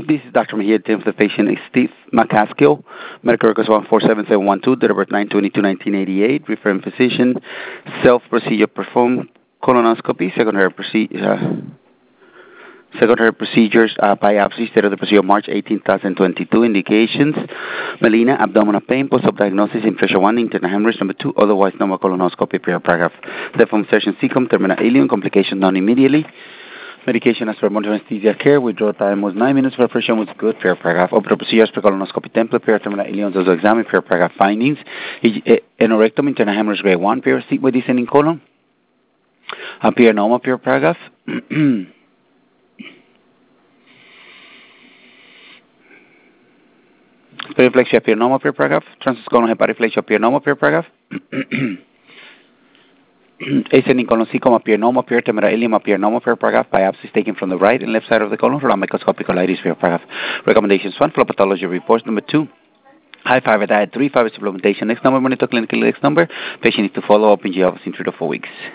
This is Dr. Mejia. The patient is Steve McCaskill. Medical records 147712, date of birth 9/22/1988. Referring physician, self-procedure performed colonoscopy, secondary procedures, biopsy, state of the procedure March 18, 2022. Indications: melena, abdominal pain, post-op diagnosis, infection 1, internal hemorrhage, number 2, otherwise normal colonoscopy, paragraph. Deform session cecum, terminal ileum, complication done immediately. Medication as per monitoring anesthesia care. Withdrawal time was 9 minutes. Preparation was good. Paragraph. Operative procedures per colonoscopy template. Terminal ileum also examined. Paragraph. Findings: anorectum, internal hemorrhage grade 1. Seat with descending colon. Appear normal. Paragraph. Periflexia appear normal. Paragraph. Transcolon hepatoflexia appear normal. Paragraph. Ascending colon cecum appear normal. Terminal ileum appear normal. Paragraph. Biopsies taken from the right and left side of the colon. Microscopic colitis. Paragraph. Recommendations: 1. Flow pathology reports. Number 2. High fiber diet. 3. Fiber supplementation. Next number. Monitor clinically. Next number. Patient needs to follow up in GI in 3 to 4 weeks.